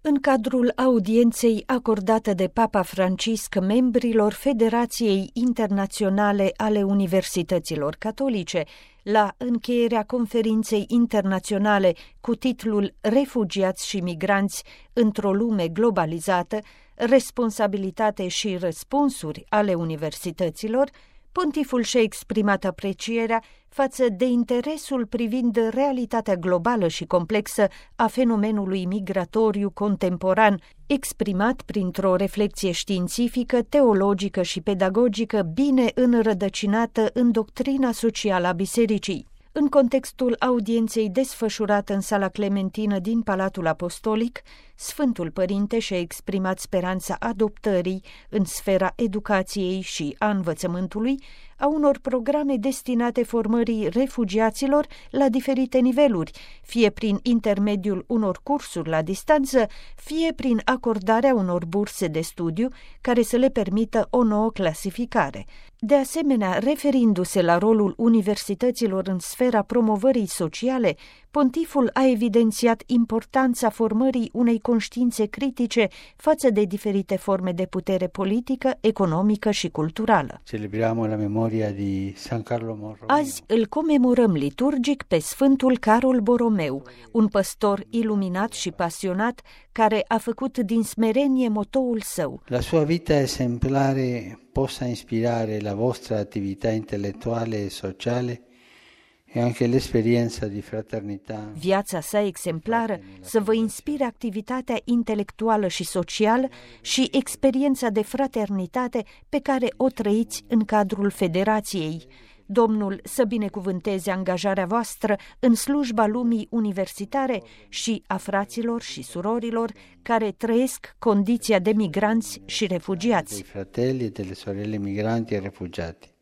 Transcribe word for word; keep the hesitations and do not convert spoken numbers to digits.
În cadrul audienței acordată de Papa Francisc membrilor Federației Internaționale ale Universităților Catolice, la încheierea conferinței internaționale cu titlul Refugiați și migranți într-o lume globalizată, responsabilitate și răspunsuri ale universităților, Pontiful și-a exprimat aprecierea față de interesul privind realitatea globală și complexă a fenomenului migratoriu contemporan, exprimat printr-o reflecție științifică, teologică și pedagogică bine înrădăcinată în doctrina socială a Bisericii. În contextul audienței desfășurată în Sala Clementină din Palatul Apostolic, Sfântul Părinte și-a exprimat speranța adoptării în sfera educației și a învățământului a unor programe destinate formării refugiaților la diferite niveluri, fie prin intermediul unor cursuri la distanță, fie prin acordarea unor burse de studiu care să le permită o nouă clasificare. De asemenea, referindu-se la rolul universităților în sfera promovării sociale, Pontiful a evidențiat importanța formării unei conștiințe critice față de diferite forme de putere politică, economică și culturală. Celebrăm la memoria di San Carlo Borromeo. Azi îl comemorăm liturgic pe Sfântul Carol Borromeu, un păstor iluminat și pasionat care a făcut din smerenie motoul său. La sua vita esemplare possa inspirare la vostra attività intellettuale e sociale e anche l'esperienza di fraternità. Viața sa exemplară să vă inspire activitatea intelectuală și socială și experiența de fraternitate pe care o trăiți în cadrul Federației. Domnul să binecuvânteze angajarea voastră în slujba lumii universitare și a fraților și surorilor care trăiesc condiția de migranți și refugiați. Dei fratelli e delle sorelle migranti e refugiati.